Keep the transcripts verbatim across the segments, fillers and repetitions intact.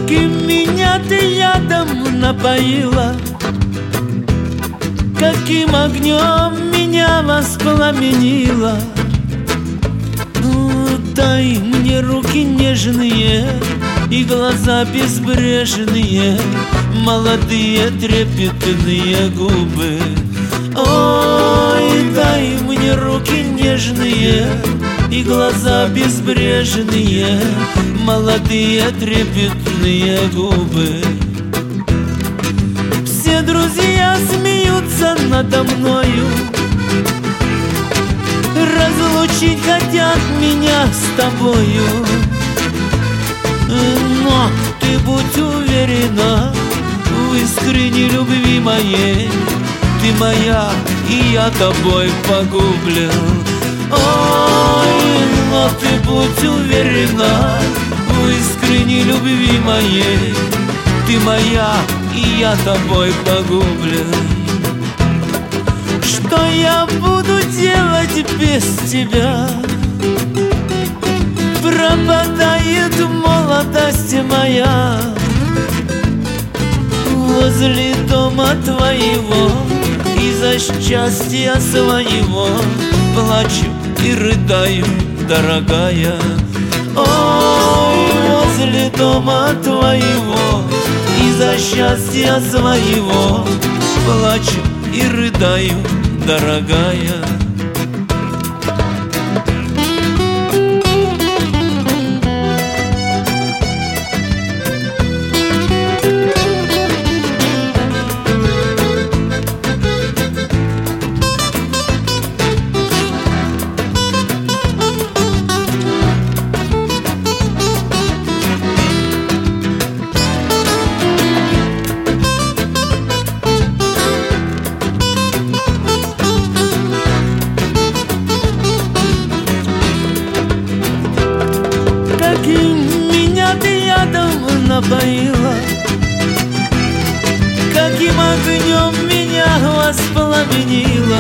Как и меня ты ядом напоила, каким огнем меня воспламенила. Ну, дай мне руки нежные и глаза безбрежные, молодые трепетные губы. Ой, дай мне руки нежные и глаза безбрежные, молодые трепетные губы. Все друзья смеются надо мною, разлучить хотят меня с тобою. Но ты будь уверена в искренней любви моей, ты моя, и я тобой погублен. Ой, но ты будь уверена в искренней любви моей, ты моя, и я тобой погублен. Что я буду делать без тебя? Пропадает молодость моя. Возле дома твоего из-за счастья своего плачу и рыдаю, дорогая. Ой, возле дома твоего из-за счастья своего плачу и рыдаю, дорогая. Меня ты ядом напоила, каким огнем меня воспламенила.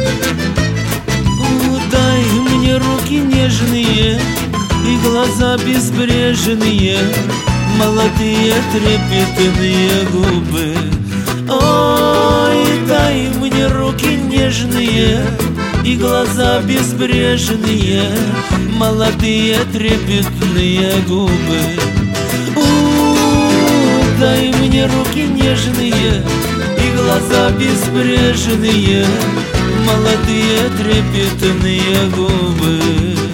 Дай мне руки нежные и глаза безбрежные, молодые трепетные губы. Ой, дай мне руки нежные и глаза безбрежные, молодые трепетные губы. У, дай мне руки нежные и глаза безбрежные, молодые трепетные губы.